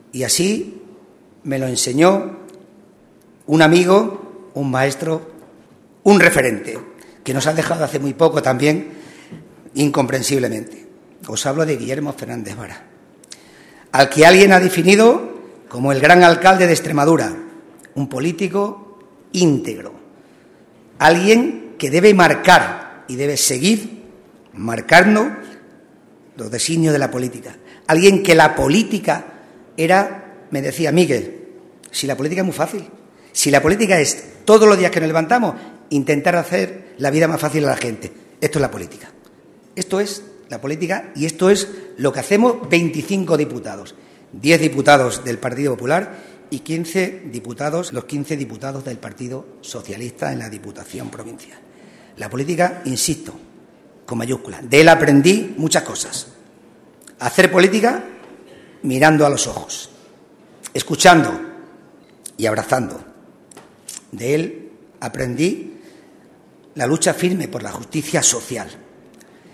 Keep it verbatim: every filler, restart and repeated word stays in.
Y así me lo enseñó un amigo, un maestro, un referente, que nos ha dejado hace muy poco también, incomprensiblemente. Os hablo de Guillermo Fernández Vara, al que alguien ha definido como el gran alcalde de Extremadura, un político íntegro, alguien que debe marcar y debe seguir marcando los designios de la política, alguien que la política era, me decía Miguel, si la política es muy fácil, si la política es todos los días que nos levantamos intentar hacer la vida más fácil a la gente, esto es la política, esto es la política y esto es lo que hacemos veinticinco diputados, diez diputados del Partido Popular y quince diputados, los quince diputados del Partido Socialista en la Diputación Provincial. La política, insisto, con mayúsculas, de él aprendí muchas cosas. Hacer política mirando a los ojos, escuchando y abrazando. De él aprendí la lucha firme por la justicia social.